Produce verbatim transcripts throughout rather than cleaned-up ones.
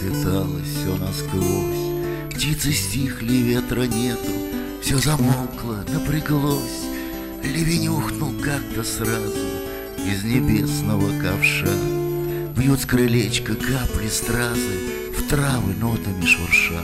пропиталось все насквозь. Птицы стихли, ветра нету, все замолкло, напряглось. Ливень ухнул как-то сразу из небесного ковша. Бьют с крылечка капли стразы, в травы нотами шурша.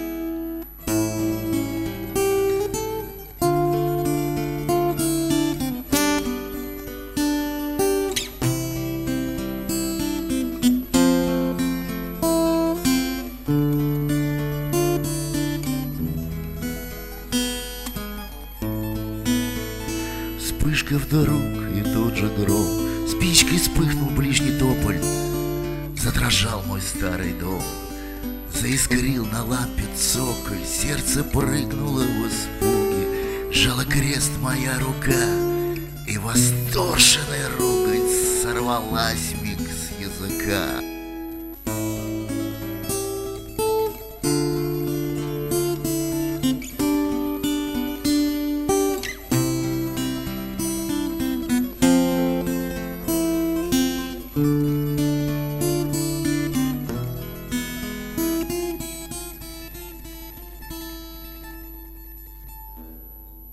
Вспышка вдруг, и тут же гром. Спичкой вспыхнул ближний тополь. Задрожал мой старый дом. Заискрил на лампе цоколь. Сердце прыгнуло в испуге. Сжала крест моя рука, и восторженная ругань сорвалась миг с языка.